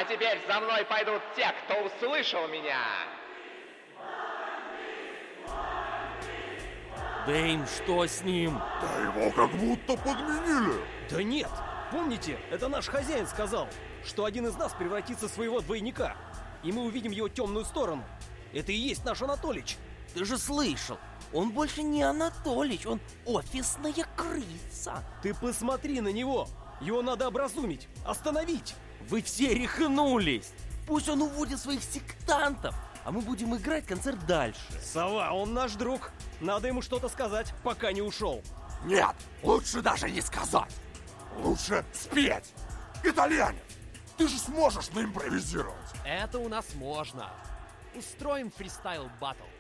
А теперь за мной пойдут те, кто услышал меня. Дэйм, что с ним? Да его как будто подменили. Да нет, помните, это наш хозяин сказал, что один из нас превратится в своего двойника, и мы увидим его темную сторону. Это и есть наш Анатолич. Ты же слышал, он больше не Анатолич, он офисная крыса. Ты посмотри на него, его надо образумить, остановить. Вы все рехнулись. Пусть он уводит своих сектантов, а мы будем играть концерт дальше. Сова, он наш друг. Надо ему что-то сказать, пока не ушел. Нет, лучше даже не сказать. Лучше спеть. Итальянец, ты же сможешь наимпровизировать. Это у нас можно. Устроим фристайл-баттл.